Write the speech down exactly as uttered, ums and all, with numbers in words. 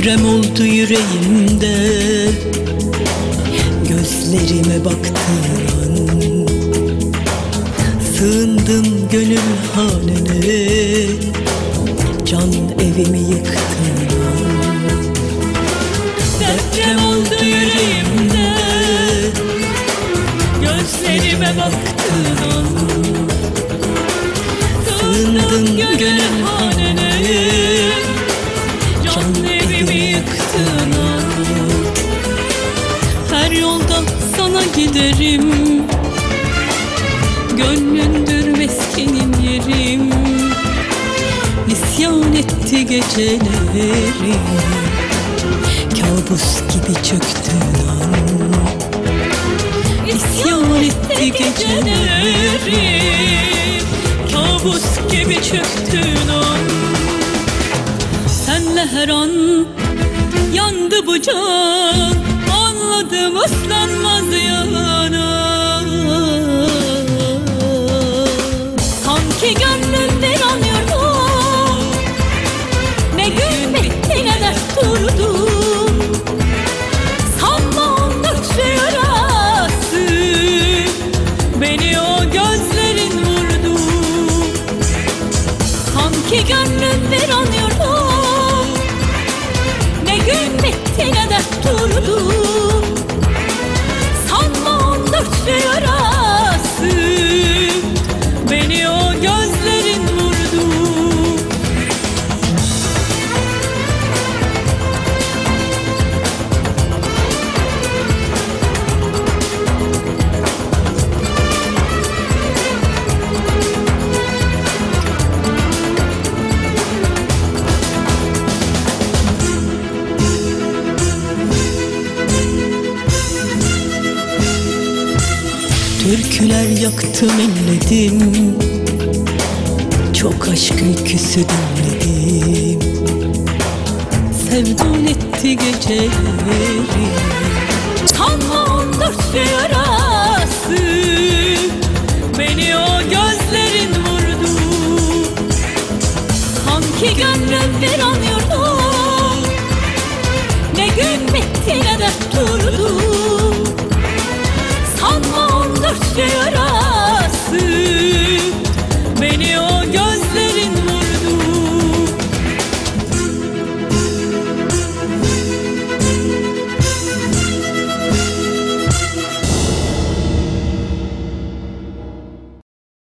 Deprem oldu yüreğimde, gözlerime baktığın an. Sığındım gönül hanene, can evimi yıktın an. Deprem oldu yüreğimde, gözlerime baktığın an. Sığındım gönül hanene, can evimi yıktın an. Her yolda sana giderim, gönlündür meskinim yerim. İsyan etti gecelerim, kabus gibi çöktün an. İsyan etti gecelerim, kabus gibi çöktün an. Senle her an yandı bu can, anladım ıslanmaz yana. Sanki gönlüm bir an yordu, ne gün bitti ne dert durdu. Sanma oldukça yarası, beni o gözlerin vurdu. Sanki gönlüm bir an yordu, ne gün bitti ne dert durdu. Sanma oldukça yarası, beni o gözlerin vurdu. Türküler yaktım elledim, çok aşk öyküsü dinledim. Sevdan etti geceleri, sanma ondur yarası, beni o gözlerin vurdu. Sanki gönlüm bir an yordu, ne gün bitti ne dert durdu. Sanma ondur yarası,